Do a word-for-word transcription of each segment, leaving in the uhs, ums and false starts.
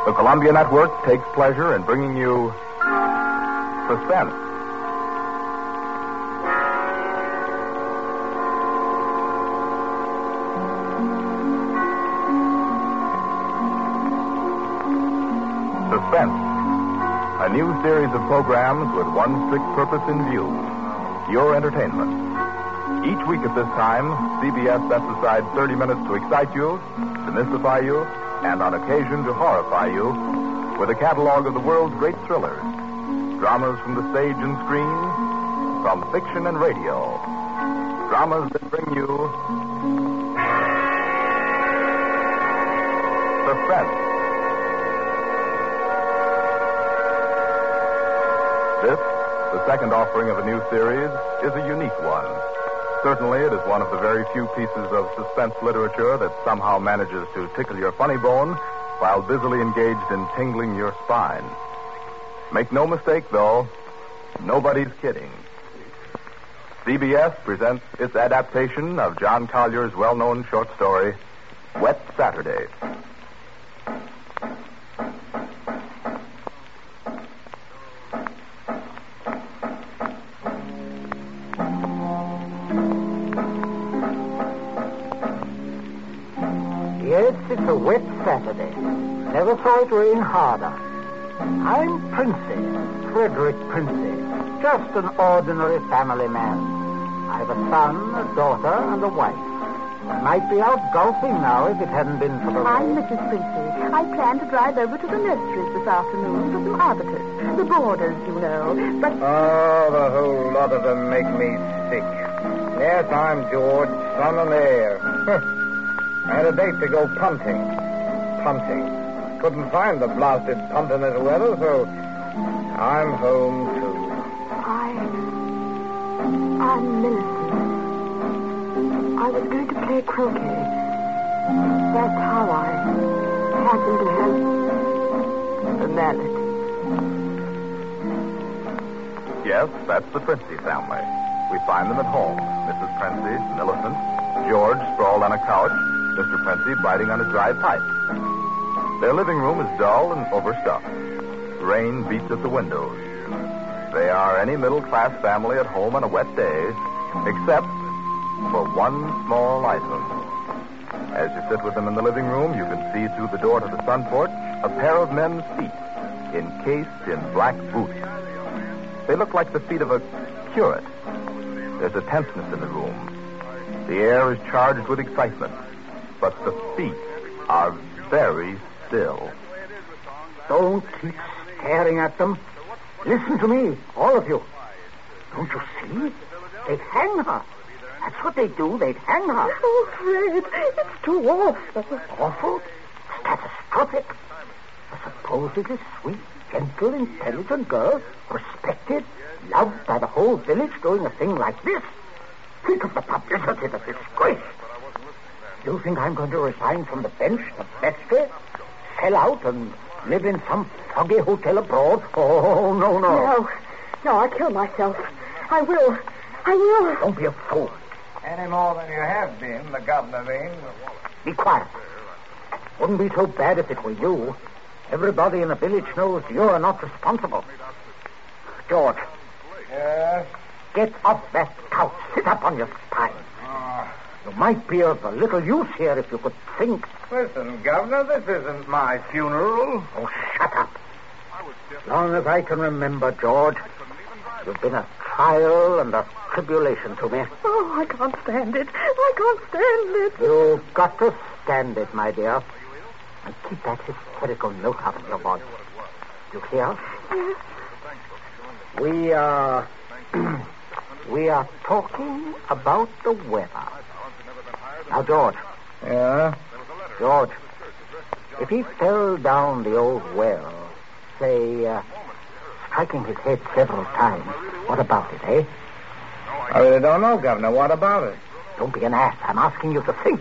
The Columbia Network takes pleasure in bringing you Suspense. Suspense, a new series of programs with one strict purpose in view, your entertainment. Each week at this time, C B S sets aside thirty minutes to excite you, to mystify you, and on occasion to horrify you with a catalog of the world's great thrillers, dramas from the stage and screen, from fiction and radio, dramas that bring you suspense. This, the second offering of a new series, is a unique one. Certainly, it is one of the very few pieces of suspense literature that somehow manages to tickle your funny bone while busily engaged in tingling your spine. Make no mistake, though, nobody's kidding. C B S presents its adaptation of John Collier's well-known short story, Wet Saturday. Yes, it's a wet Saturday. Never saw it rain harder. I'm Princey, Frederick Princey, just an ordinary family man. I've a son, a daughter, and a wife. I might be out golfing now if it hadn't been for the rain. I'm Missus Princey. I plan to drive over to the nurseries this afternoon for some arbutus. The borders, you know. But... Oh, the whole lot of them make me sick. Yes, I'm George, son and heir. I had a date to go punting. Punting. Couldn't find the blasted puntiness weather, so I'm home, too. I... I'm Millicent. I was going to play croquet. That's how I happened to have the mallet. Yes, that's the Princey family. We find them at home. Missus Princey, Millicent, George sprawled on a couch, Mister Princey biting on a dry pipe. Their living room is dull and overstuffed. Rain beats at the windows. They are any middle-class family at home on a wet day, except for one small item. As you sit with them in the living room, you can see through the door to the sun porch a pair of men's feet, encased in black boots. They look like the feet of a curate. There's a tenseness in the room. The air is charged with excitement, but the feet are very still. Don't keep staring at them. Listen to me, all of you. Don't you see? They'd hang her. That's what they do. They'd hang her. Oh, Fred, it's too awful. Awful? Catastrophic. A supposedly sweet, gentle, intelligent girl, respected, loved by the whole village, doing a thing like this. Think of the publicity, the disgrace. You think I'm going to resign from the bench, the vestry, sell out and live in some foggy hotel abroad? Oh, no, no. No, no, I'll kill myself. I will. I will. Don't be a fool. Any more than you have been, the governor means. Be quiet. Wouldn't be so bad if it were you. Everybody in the village knows you're not responsible. George. Yes? Get off that couch. Sit up on your spine. Oh. You might be of a little use here if you could think. Listen, Governor, this isn't my funeral. Oh, shut up. As long as I can remember, George, you've been a trial and a tribulation to me. Oh, I can't stand it. I can't stand it. You've got to stand it, my dear. And keep that hysterical note out of your voice. You hear? Yes. We are... we are talking about the weather. Now, George. Yeah? George, if he fell down the old well, say, uh, striking his head several times, what about it, eh? I really don't know, Governor. What about it? Don't be an ass. I'm asking you to think.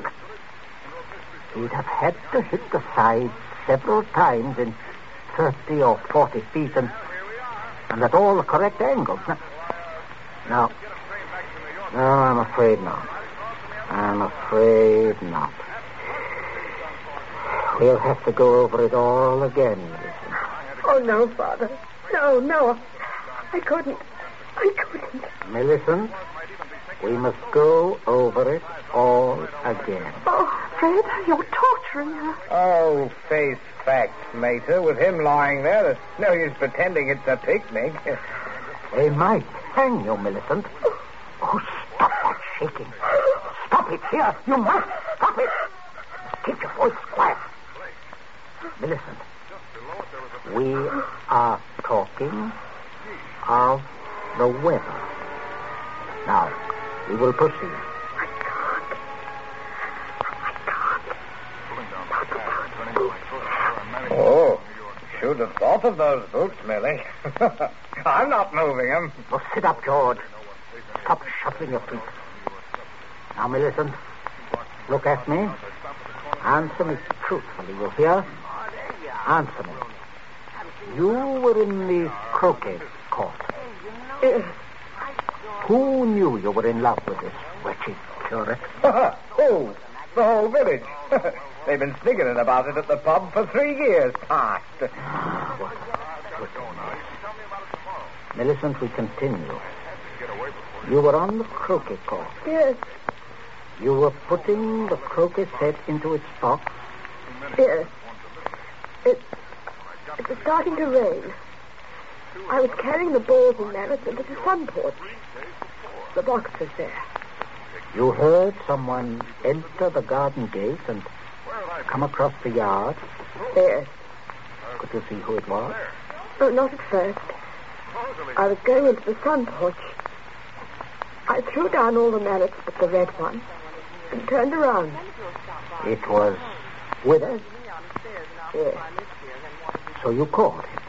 He'd have had to hit the side several times in thirty or forty feet and, and at all the correct angles. Now, no. No, I'm afraid not. I'm afraid not. We'll have to go over it all again, Millicent. Oh, no, Father. No, no. I couldn't. I couldn't. Millicent, we must go over it all again. Oh, Fred, you're torturing her. Oh, face facts, Mater. With him lying there, there's no use pretending it's a picnic. They might hang you, Millicent. Oh, stop that shaking. Stop it here. You must stop it. Keep your voice quiet. Millicent, we are talking of the weather. Now, we will proceed. I can't. I can't. Oh, should have thought of those boots, Millie. I'm not moving them. Oh, sit up, George. Stop shuffling your feet. Now, Millicent, look at me. Answer me truthfully, you hear? Answer me. You were in the croquet court. Yes. Who knew you were in love with this wretched curate? Oh, the whole village. They've been sniggering about it at the pub for three years past. Ah, what a goodness. Millicent, we continue. You were on the croquet court. Yes. You were putting the croquet set into its box. Yes. It, it was starting to rain. I was carrying the balls and mallets into the sun porch. The box was there. You heard someone enter the garden gate and come across the yard. Yes. Could you see who it was? No, not at first. I was going into the sun porch. I threw down all the mallets but the red one and turned around. It was Withers. Yes. So you called him.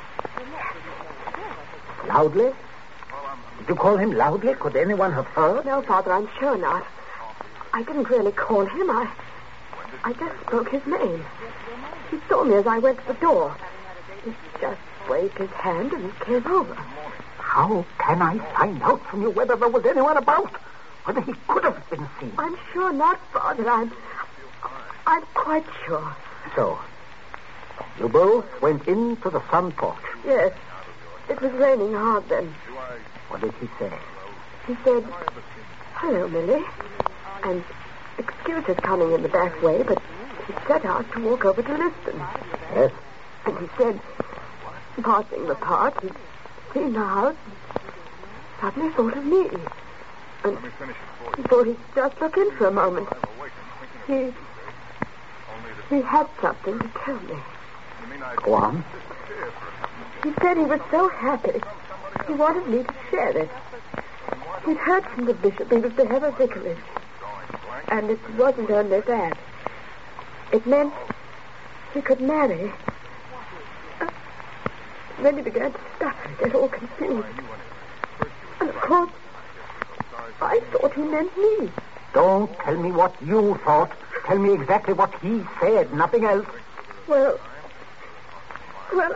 Loudly? Did you call him loudly? Could anyone have heard? No, Father, I'm sure not. I didn't really call him. I I just spoke his name. He saw me as I went to the door. He just waved his hand and came over. How can I find out from you whether there was anyone about? Whether he could have been seen? I'm sure not, Father. I'm I'm quite sure. So, you both went into the sun porch. Yes. It was raining hard then. What did he say? He said, "Hello, Millie." And excuse his coming in the back way, but he set out to walk over to Liston. Yes? And he said, passing the park, he'd seen the house, suddenly thought of me. And he thought he'd just look in for a moment. He... He had something to tell me. Go on. He said he was so happy, he wanted me to share it. He'd heard from the bishop he was to have a vicarage. And it wasn't only that. It meant he could marry. Uh, then he began to stutter, get all confused. And of course, I thought he meant me. Don't tell me what you thought. Tell me exactly what he said, nothing else. Well, well...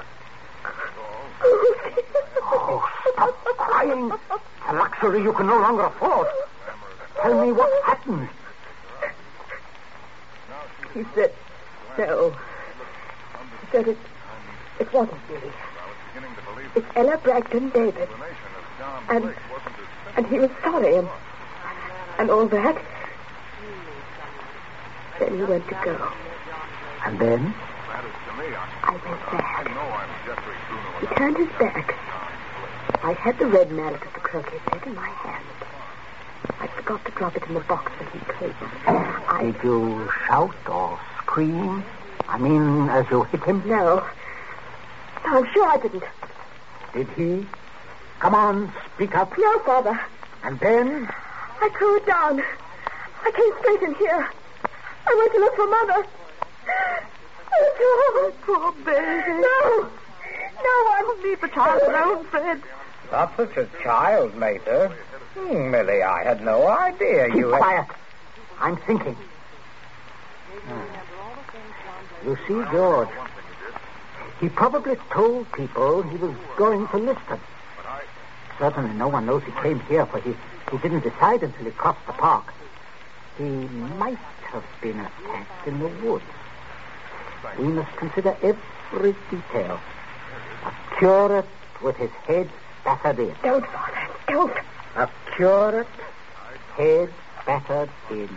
Oh, stop crying. A luxury you can no longer afford. Tell me what happened. He said, no. He said it, it wasn't me. It's Ella Bragdon David. And, and he was sorry and, and all that. Then he went to go. And then? I went back. He turned his back. I had the red mallet of the croquet set in my hand. I forgot to drop it in the box that he came. I... Did you shout or scream? I mean, as you hit him? No. No, I'm sure I didn't. Did he? Come on, speak up. No, Father. And then? I threw it down. I came straight in here. I went to look for Mother. Oh, poor baby. No. No, I will leave the child alone, Fred. Not such a child, Mater. Hmm, Millie, I had no idea Keep you had... quiet. I'm thinking. Hmm. You see, George, he probably told people he was going to Liston. Certainly no one knows he came here, for he, he didn't decide until he crossed the park. He might have been attacked in the woods. We must consider every detail. A curate with his head battered in. Don't, Father, don't. A curate, head battered in.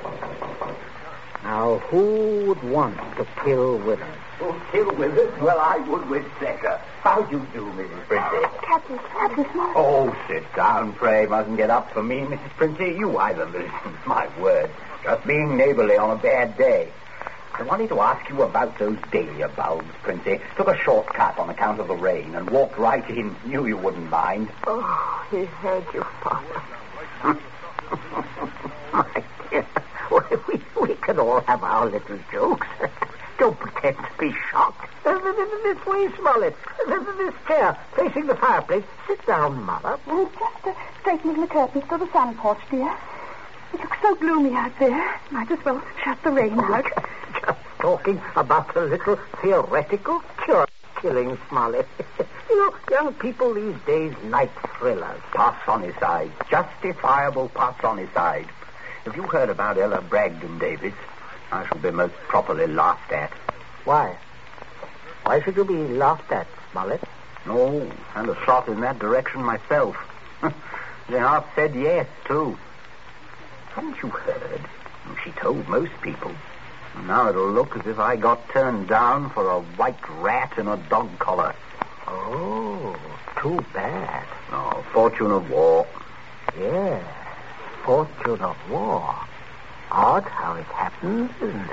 Now, who would want to kill Withers? Oh, kill Withers? Well, I would with pleasure. How do you do, Missus Princey? Captain, Captain Small. Oh, sit down, pray. Mustn't get up for me, Missus Princey. You either, Millicent. My word. Just being neighborly on a bad day. I wanted to ask you about those dahlia bulbs, Princey. Took a shortcut on account of the rain and walked right in. Knew you wouldn't mind. Oh, he heard you, Father. My dear, we, we can all have our little jokes. Don't pretend to be shocked. This way, Smollett. This chair, facing the fireplace. Sit down, Mother. Oh, just uh, straightening the curtains to the sun porch, dear. It looks so gloomy out there. Might as well shut the rain out. Just talking about a little theoretical cure killing, Smollett. You know, young people these days like thrillers. Parsonicide. Justifiable parsonicide. Have you heard about Ella Bragdon, Davis? I shall be most properly laughed at. Why? Why should you be laughed at, Smollett? No, and a thought in that direction myself. They half said yes, too. Haven't you heard? She told most people. Now it'll look as if I got turned down for a white rat in a dog collar. Oh, too bad. Oh, fortune of war. Yes, fortune of war. Odd how it happens, isn't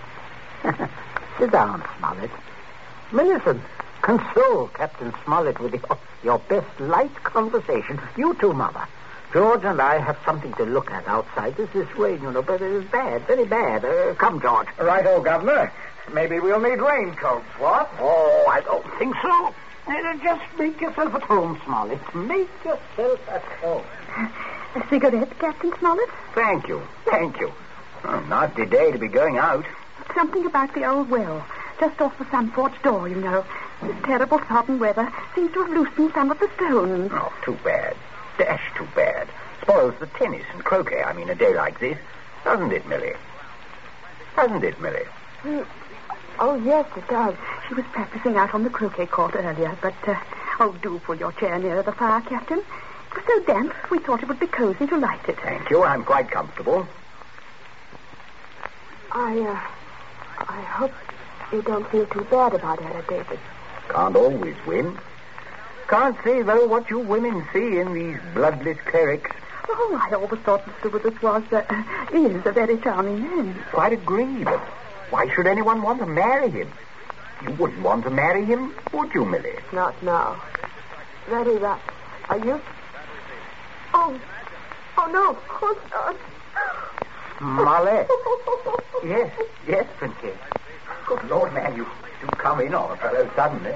it? Sit down, Smollett. Millicent, console Captain Smollett with your, your best light conversation. You too, Mother. George and I have something to look at outside. This is rain, you know, but it is bad, very bad. Uh, come, George. Right-o, Governor. Maybe we'll need raincoats, what? Oh, I don't think so. Uh, just make yourself at home, Smollett. Make yourself at home. A cigarette, Captain Smollett? Thank you, thank you. Oh, nasty day to be going out. Something about the old well, just off the sun porch door, you know. This terrible sodden weather seems to have loosened some of the stones. Oh, too bad. Dash too bad. Spoils the tennis and croquet, I mean, a day like this. Doesn't it, Millie? Doesn't it, Millie? Mm. Oh, yes, it does. She was practicing out on the croquet court earlier, but, uh, oh, do pull your chair nearer the fire, Captain. It was so damp, we thought it would be cozy to light it. Thank you, I'm quite comfortable. I, uh, I hope you don't feel too bad about Ella, David. Can't always win. Can't say, though, what you women see in these bloodless clerics. Oh, I always thought Mister Withers was, uh, is a very charming man. Quite agree, but why should anyone want to marry him? You wouldn't want to marry him, would you, Millie? Not now. Very rough. Are you? Oh, oh, no, of course not. Smollett. Yes, yes, Princess. Good Lord, man, you, you come in on a fellow suddenly.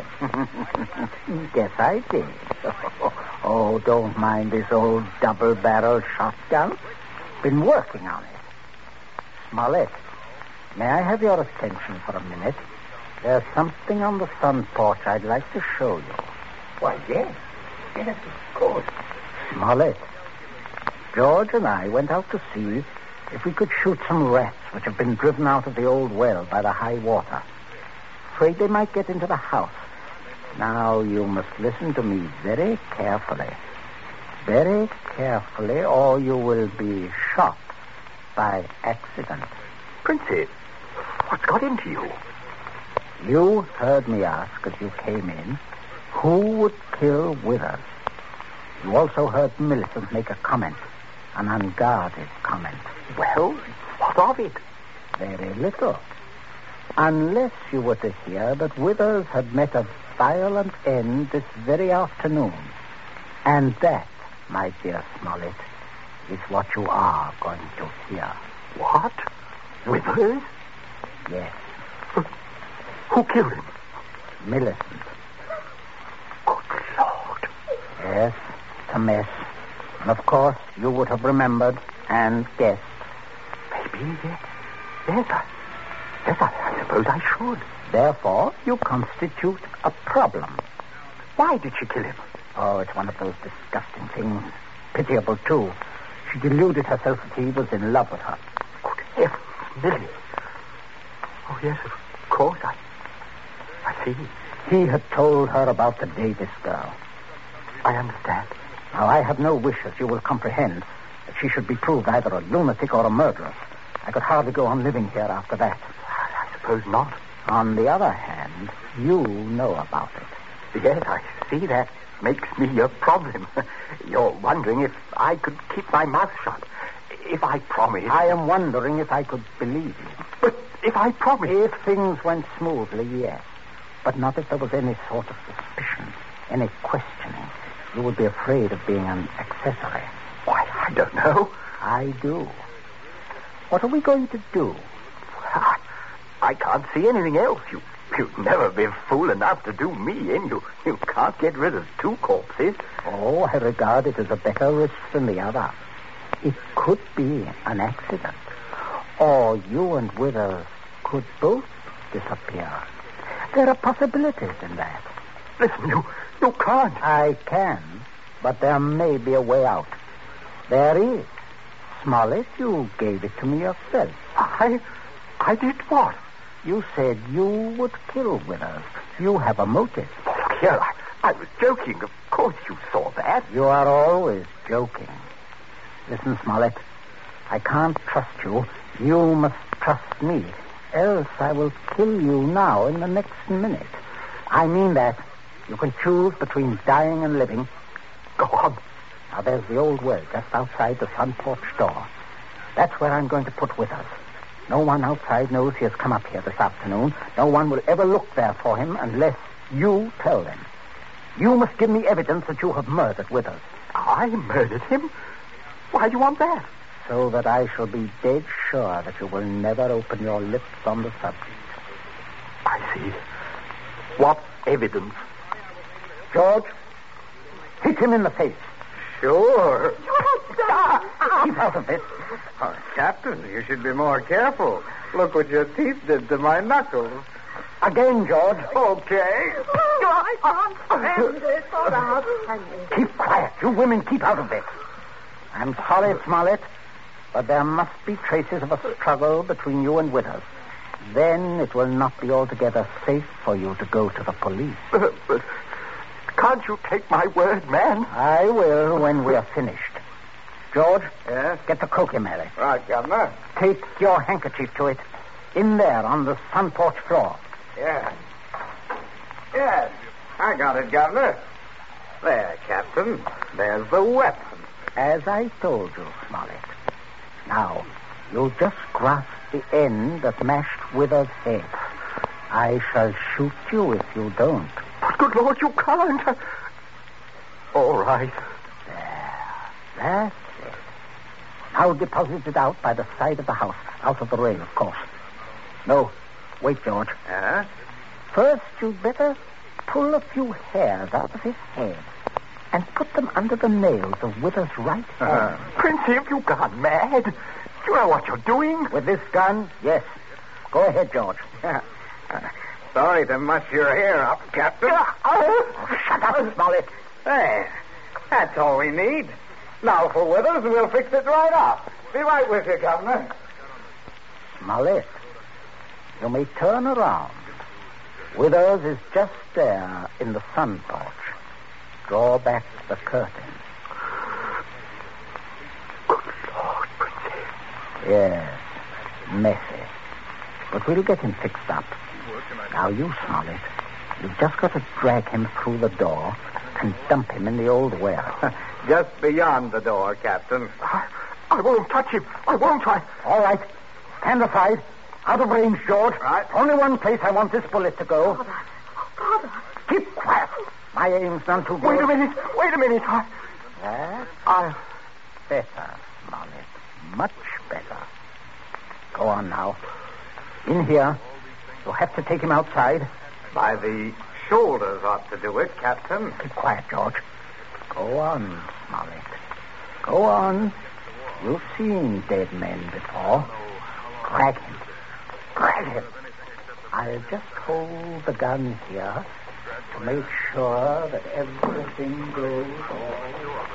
Yes, I did. Oh, don't mind this old double-barrel shotgun. Been working on it. Smollett, may I have your attention for a minute? There's something on the sun porch I'd like to show you. Why, yes. Yes, of course. Smollett, George and I went out to see if we could shoot some rats which have been driven out of the old well by the high water. Afraid they might get into the house. Now, you must listen to me very carefully. Very carefully, or you will be shot by accident. Princess, what's got into you? You heard me ask as you came in, who would kill Withers? You also heard Millicent make a comment, an unguarded comment. Well, what of it? Very little. Unless you were to hear that Withers had met a violent end this very afternoon. And that, my dear Smollett, is what you are going to hear. What? Withers? Yes. Who killed him? Millicent. Good Lord. Yes, it's a mess. And of course, you would have remembered and guessed. Maybe, yes. Yes, I, yes, I, I suppose I should. Therefore, you constitute a problem. Why did she kill him? Oh, it's one of those disgusting things. Pitiable, too. She deluded herself that he was in love with her. Good heavens, Millie. Oh, yes, of course. course, I... I see. He had told her about the Davis girl. I understand. Now, I have no wish, as you will comprehend, that she should be proved either a lunatic or a murderess. I could hardly go on living here after that. I suppose not. On the other hand, you know about it. Yes, I see that makes me a problem. You're wondering if I could keep my mouth shut. If I promise... I am wondering if I could believe you. But if I promise... If things went smoothly, yes. But not if there was any sort of suspicion, any questioning. You would be afraid of being an accessory. Why, I don't know. I do. What are we going to do? I, I can't see anything else. You, you'd never be fool enough to do me in. You, you can't get rid of two corpses. Oh, I regard it as a better risk than the other. It could be an accident. Or you and Withers could both disappear. There are possibilities in that. Listen, you, you can't. I can, but there may be a way out. There is. Smollett, you gave it to me yourself. I... I did what? You said you would kill Withers. You have a motive. Oh, look here, I, I was joking. Of course you saw that. You are always joking. Listen, Smollett, I can't trust you. You must trust me. Else I will kill you now in the next minute. I mean that. You can choose between dying and living. Go on. Now, there's the old well just outside the front porch door. That's where I'm going to put Withers. No one outside knows he has come up here this afternoon. No one will ever look there for him unless you tell them. You must give me evidence that you have murdered Withers. I murdered him? Why do you want that? So that I shall be dead sure that you will never open your lips on the subject. I see. What evidence? George, hit him in the face. Sure. Keep out of this. Oh, Captain, you should be more careful. Look what your teeth did to my knuckles. Again, George. Okay. I can't stand this. All right. Keep quiet. You women keep out of this. I'm sorry, Smollett, but there must be traces of a struggle between you and Withers. Then it will not be altogether safe for you to go to the police. Uh, but can't you take my word, man? I will when we are finished. George? Yes? Get the croquet mallet. Right, Governor. Take your handkerchief to it. In there on the sun porch floor. Yes. Yes. I got it, Governor. There, Captain. There's the weapon. As I told you, Smollett. Now, you'll just grasp the end that mashed Withers' head. I shall shoot you if you don't. But good Lord, you can't. All right. There. That's it. Now deposit it out by the side of the house. Out of the rain, of course. No. Wait, George. Huh? First, you'd better pull a few hairs out of his head and put them under the nails of Withers' right hand. Uh, Princey, have you gone mad? Do you know what you're doing? With this gun, yes. Go ahead, George. Uh, sorry to mush your hair up, Captain. Oh, shut up, Smollett. There. That's all we need. Now for Withers, we'll fix it right up. Be right with you, Governor. Smollett, you may turn around. Withers is just there in the sun porch. Draw back the curtain. Good Lord, Princey. Yes, messy. But we'll get him fixed up. Now, you, Smollett, you've just got to drag him through the door and dump him in the old well. Just beyond the door, Captain. I, I won't touch him. I won't. I... All right. Stand aside. Out of range, George. Right. Only one place I want this bullet to go. Father. Father. Keep quiet. My aim's none too good. Wait a minute. Wait a minute. I... That's I'll... better, Smollett. Much better. Go on now. In here. You'll have to take him outside. By the shoulders ought to do it, Captain. Keep quiet, George. Go on, Smollett. Go on. You've seen dead men before. Drag him. Drag him. I'll just hold the gun here to make sure that everything goes all right.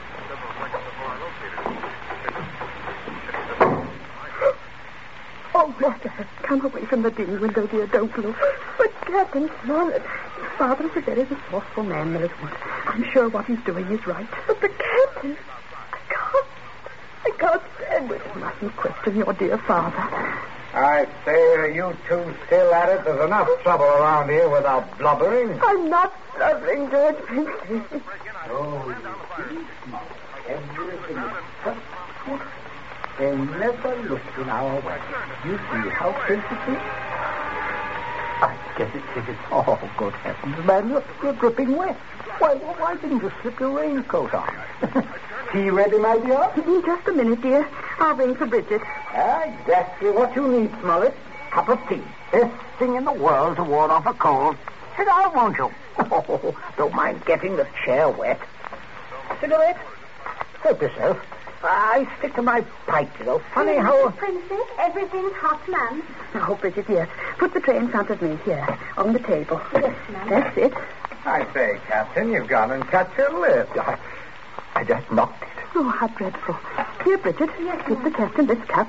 Oh, What has come away from the dim window, dear? Don't look. But Captain Smollett, Father is a very resourceful man, Millicent. I'm sure what he's doing is right. But the Captain... I can't... I can't stand it. You mustn't question your dear father. I say, are you two still at it? There's enough trouble around here without blubbering. I'm not blubbering, George Princey. Oh, you see, Smollett. Everything is perfect. They never looked in our way. You see how sensitive? I guess it's it. Oh, good heavens, man, you're, you're dripping wet. Why, why didn't you slip your raincoat on? Tea ready, my dear? In just a minute, dear. I'll ring for Bridget. Exactly what you need, Smollett. Cup of tea. Best thing in the world to ward off a cold. Sit down, won't you? Oh, don't mind getting the chair wet. Cigarette? Help yourself. I stick to my pipe, you know. Funny how... Princess, everything's hot, ma'am. Oh, Bridget, yes. Put the tray in front of me here, on the table. Yes, ma'am. That's it. I say, Captain, you've gone and cut your lip. I, I just knocked it. Oh, how dreadful. Here, Bridget, yes, give the captain this cup.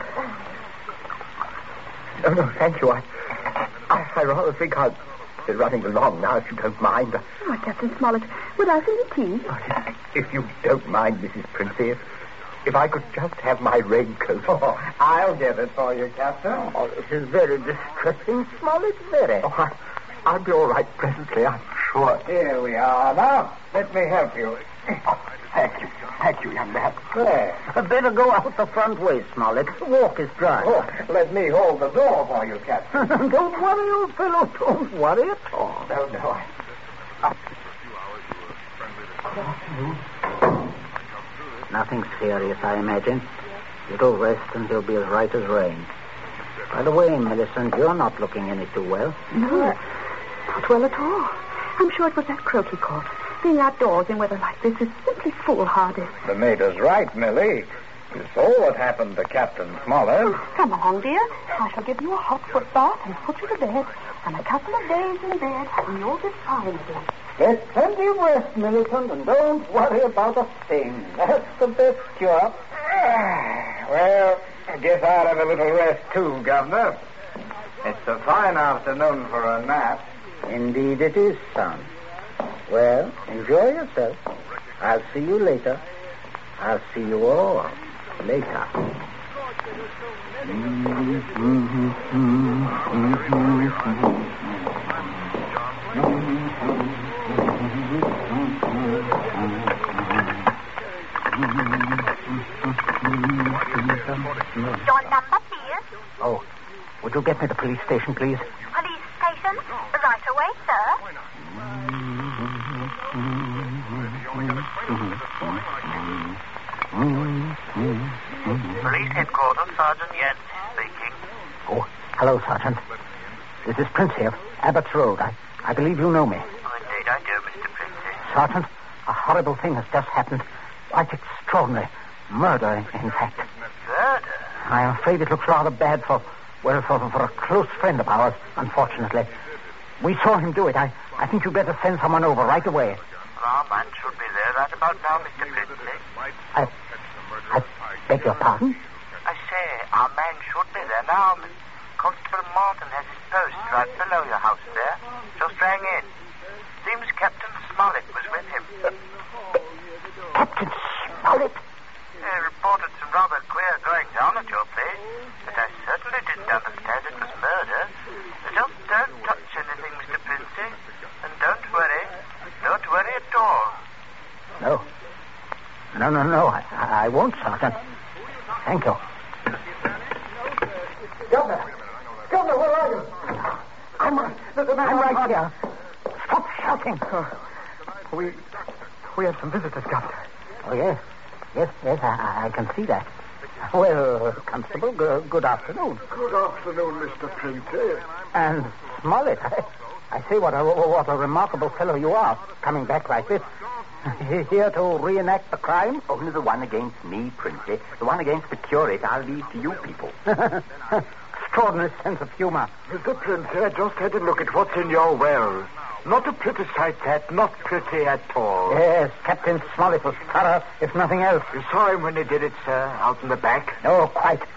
No, no, thank you. I, I, I rather think I'll be running along now, if you don't mind. Oh, Captain Smollett, without any tea. Oh, if you don't mind, Missus Princey, if, if I could just have my raincoat. Oh, I'll get it for you, Captain. Oh, this is very distressing, Smollett, very. Oh, I, I'll be all right presently, I'm sure. Here we are. Now, let me help you. Oh, thank you. Thank you, young man. There. Better go out the front way, Smollett. The walk is dry. Oh, let me hold the door for you, Captain. Don't worry, old fellow. Don't worry at all. No, no. I... Nothing serious, I imagine. Little rest and he'll be as right as rain. By the way, Millicent, you're not looking any too well. No, not well at all. I'm sure it was that croak he caught. Being outdoors in weather like this is simply foolhardy. The mater's right, Millie. You saw what happened to Captain Smollett. Oh, come along, dear. I shall give you a hot foot bath and put you to bed. And a couple of days in bed, and you'll be fine again. Get plenty of rest, Millicent, and don't worry about a thing. That's the best cure. Well, I guess I'll have a little rest, too, Governor. It's a fine afternoon for a nap. Indeed it is, son. Well, enjoy yourself. I'll see you later. I'll see you all later. Your number, please. Oh, would you get me to the police station, please? Police station? Right away, sir. Police headquarters, Sergeant Yancey speaking. Oh, hello, Sergeant. This is Prince here, Abbott's Road. I, I believe you know me. Oh, indeed I do, Mister Princey. Sergeant, a horrible thing has just happened. Quite extraordinary. Murder, in fact. Murder? I'm afraid it looks rather bad for, well, for, for a close friend of ours, unfortunately. We saw him do it. I, I think you'd better send someone over right away. Well, our man should be there right about now, Mister Princey. I, I beg your pardon? I say, our man should be there now. Constable Martin has his post right below your house there. Just rang in. Seems Captain Smollett was with him. Captain Smollett? He reported some rather queer going down at your place, but I certainly didn't understand it was murder. Just don't touch anything, Mister Princey, and don't worry. Don't worry at all. No. No, no, no. I, I won't, Sergeant. Thank you. Governor! Governor, where are you? I'm, I'm right here. Stop shouting. Uh, we... We have some visitors, Governor. Oh, yes. Yes, yes, I, I can see that. Well, Constable, good, good afternoon. Good afternoon, Mister Princey. And Smollett, I, I say what a, what a remarkable fellow you are, coming back like this. Here to reenact the crime? Only the one against me, Princey. The one against the curate I'll leave to you people. Extraordinary sense of humor. Mister Princey, I just had a look at what's in your well. Not a pretty sight, that. Not pretty at all. Yes, Captain Smollett was thorough, if nothing else. You saw him when he did it, sir, out in the back? No, quite.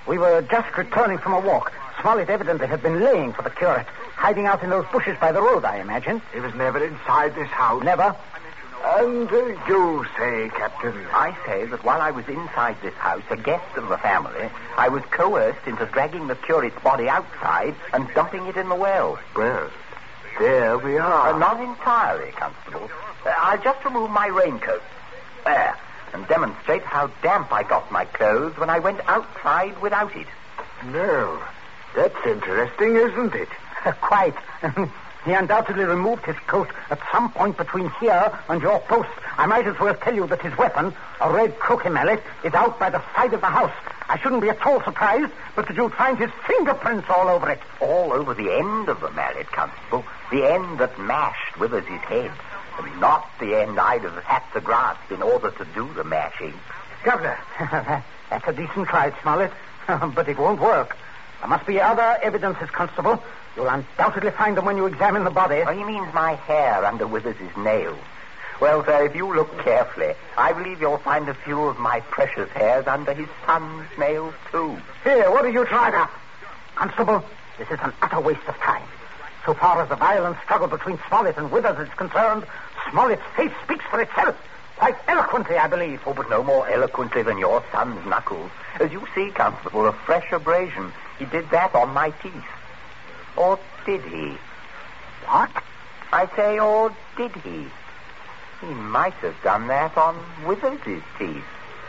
We were just returning from a walk. Smollett evidently had been laying for the curate, hiding out in those bushes by the road, I imagine. He was never inside this house. Never. And uh, you say, Captain? I say that while I was inside this house, a guest of the family, I was coerced into dragging the curate's body outside and dumping it in the well. Well, there we are. Uh, not entirely, Constable. Uh, I'll just remove my raincoat. There. And demonstrate how damp I got my clothes when I went outside without it. No. That's interesting, isn't it? Quite. He undoubtedly removed his coat at some point between here and your post. I might as well tell you that his weapon, a red croquet mallet, is out by the side of the house. I shouldn't be at all surprised, but that you'd find his fingerprints all over it. All over the end of the mallet, Constable. The end that mashed Withers' head. And not the end I'd have had to grasp in order to do the mashing. Governor. That's a decent try, Smollett. But it won't work. There must be other evidences, Constable. You'll undoubtedly find them when you examine the body. Oh, he means my hair under Withers' nails. Well, sir, if you look carefully, I believe you'll find a few of my precious hairs under his son's nails, too. Here, what have you tried up? Constable, this is an utter waste of time. So far as the violent struggle between Smollett and Withers is concerned, Smollett's face speaks for itself. Quite eloquently, I believe. Oh, but no more eloquently than your son's knuckles. As you see, Constable, a fresh abrasion. He did that on my teeth. Or did he? What? I say, or did he? He might have done that on Withers' teeth.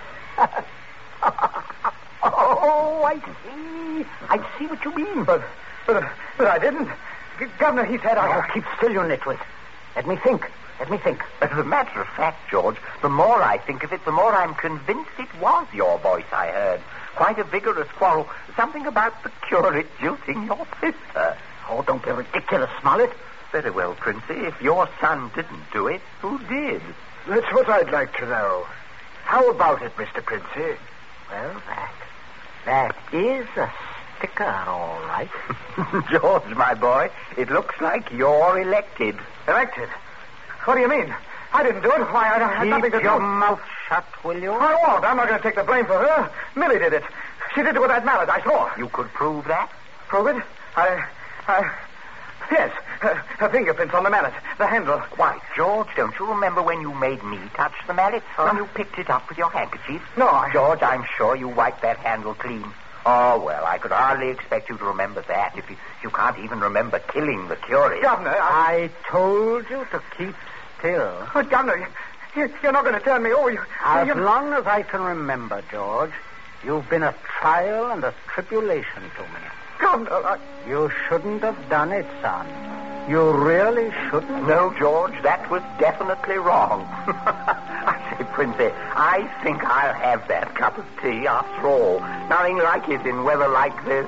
Oh, I see. I see what you mean. But, but, but I didn't. G- Governor, he said I... Oh, keep still, you nitwit. Let me think. Let me think. As a matter of fact, George, the more I think of it, the more I'm convinced it was your voice I heard. Quite a vigorous quarrel. Something about the curate jilting your sister. Oh, don't be ridiculous, Smollett. Very well, Princey. If your son didn't do it, who did? That's what I'd like to know. How about it, Mister Princey? Well, that... That is a sticker, all right. George, my boy, it looks like you're elected. Elected? What do you mean? I didn't do it. Why, I, I had Keep nothing to do. your mouth shut, will you? I won't. I'm not going to take the blame for her. Millie did it. She did it with that mallet. I saw. You could prove that? Prove it? I... I... Yes. Her, her fingerprints on the mallet. The handle. Why, George, don't you remember when you made me touch the mallet? Huh? When you picked it up with your handkerchief? No, I... George, I'm sure you wiped that handle clean. Oh, well, I could hardly expect you to remember that if you, you can't even remember killing the curate. Governor, I... I told you to keep still. Oh, Governor, you, you're not going to turn me over. You, As you... long as I can remember, George, you've been a trial and a tribulation to me. Governor, I... You shouldn't have done it, son. You really shouldn't. No, George, that was definitely wrong. I say, Princey, I think I'll have that cup of tea after all. Nothing like it in weather like this.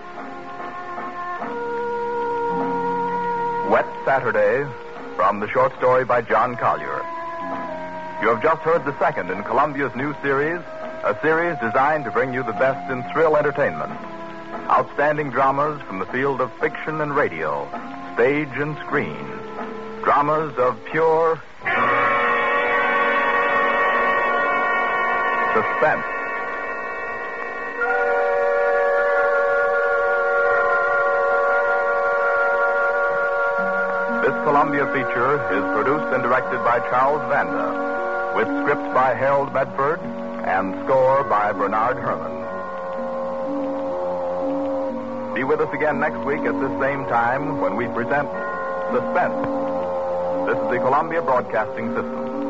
Wet Saturday, from the short story by John Collier. You have just heard the second in Columbia's new series, a series designed to bring you the best in thrill entertainment. Outstanding dramas from the field of fiction and radio, stage and screen. Dramas of pure suspense. This Columbia feature is produced and directed by Charles Vanda, with script by Harold Medford and score by Bernard Herrmann. Be with us again next week at this same time when we present Suspense. This is the Columbia Broadcasting System.